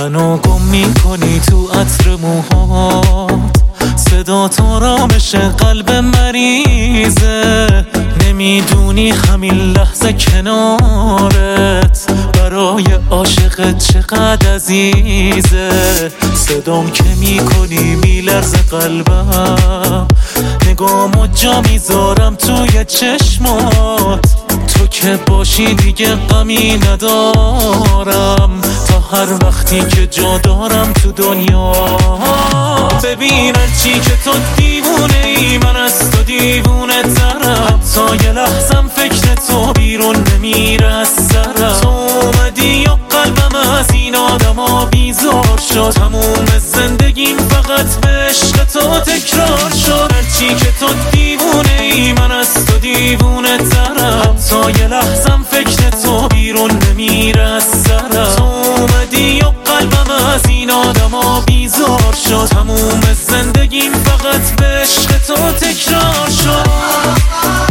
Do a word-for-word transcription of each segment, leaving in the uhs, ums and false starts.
منو گم میکنی تو عطر موهات، صدا تو رامش قلب مریضه. نمیدونی همین لحظه کنارت برای عاشقت چقدر عزیزه. صدام که میکنی میلرزه قلبم، نگامو جا میذارم توی چشمات. تو که باشی دیگه غمی ندارم، تا هر وقتی که جا دارم تو دنیا. ببین هرچی که تو دیوونه ای، من از تو دیوونه ترم. تا یه لحظم فکر تو بیرون نمیره از سرم. تو اومدی و قلبم از این آدم ها بیزار شد. تموم زندگیم فقط به عشق تو تکرار شد. هرچی که تو دیوونه ای، من از تو دیوونه ترم. تا یه لحظم فکر تو بیرون نمیره از سرم. تو اومدی و قلبم از این آدم ها بیزار شد. تموم زندگیم فقط به عشق تو تکرار شد.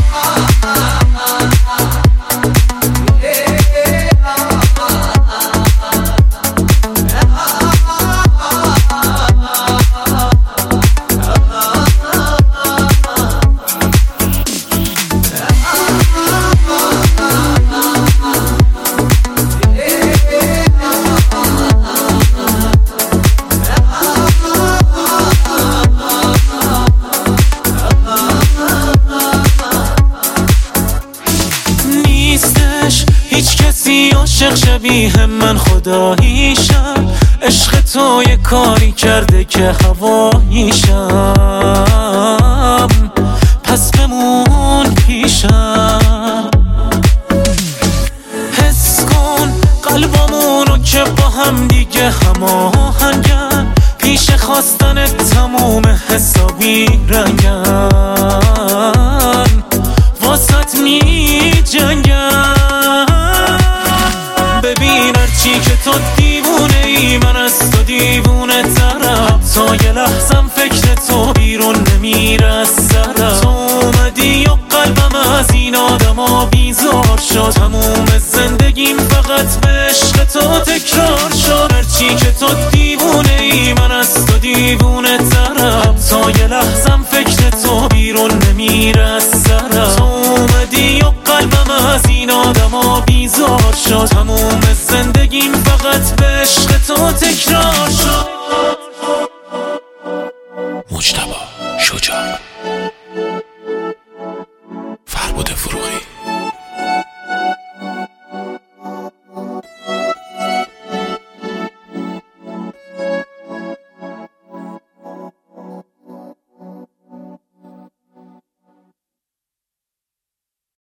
هیچ کسی عاشق شبیه من خداییشم. عشق تو یه کاری کرده که هواییشم. پس بمون پیشم، حس کن قلبامونو که با هم دیگه هماهنگن. پیش خواستن تموم حسابی رنگن، واسط می جنگن. ببین هرچی که تو دیوونه ای، من از تو دیوونه ترم. تا یه لحظم فکر تو بیرون نمیره از سرم. تو اومدی و قلبم از این آدم ها بیزار شد. تموم زندگیم فقط به عشق تو تکرار شد. هرچی که تو دیوونه ای، من از تو دیوونه ترم. تا یه لحظم فکر تو بیرون نمیره از سرم. تو اومدی و قلبم از این آدم ها بیزار شد. تموم زندگیم فقط به عشق تو تکرار شد.